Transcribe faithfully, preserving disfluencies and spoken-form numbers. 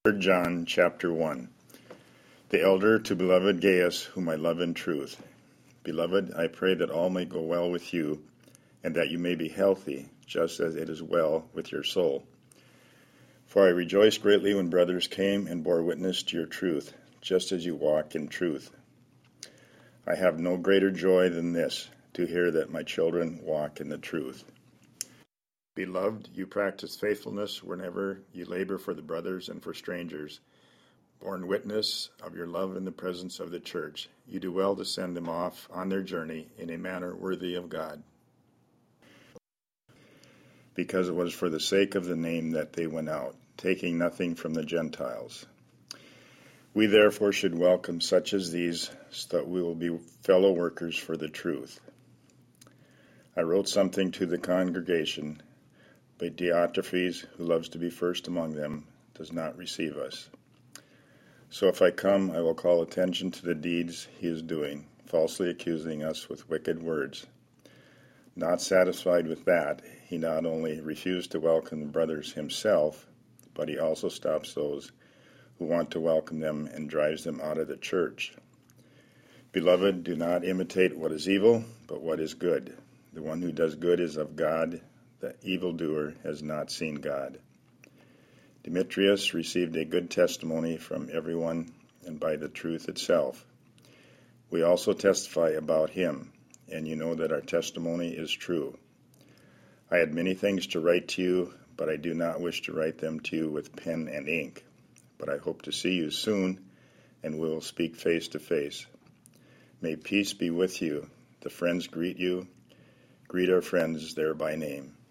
Third John chapter one. The elder to beloved Gaius, whom I love in truth. Beloved, I pray that all may go well with you, and that you may be healthy, just as it is well with your soul. For I rejoiced greatly when brothers came and bore witness to your truth, just as you walk in truth. I have no greater joy than this, to hear that my children walk in the truth. Beloved, you practice faithfulness whenever you labor for the brothers and for strangers, borne witness of your love in the presence of the church. You do well to send them off on their journey in a manner worthy of God, because it was for the sake of the name that they went out, taking nothing from the Gentiles. We therefore should welcome such as these, so that we will be fellow workers for the truth. I wrote something to the congregation, but Diotrephes, who loves to be first among them, does not receive us. So if I come, I will call attention to the deeds he is doing, falsely accusing us with wicked words. Not satisfied with that, he not only refused to welcome the brothers himself, but he also stops those who want to welcome them and drives them out of the church. Beloved, do not imitate what is evil, but what is good. The one who does good is of God. The evildoer has not seen God. Demetrius received a good testimony from everyone and by the truth itself. We also testify about him, and you know that our testimony is true. I had many things to write to you, but I do not wish to write them to you with pen and ink. But I hope to see you soon, and we will speak face to face. May peace be with you. The friends greet you. Greet our friends there by name.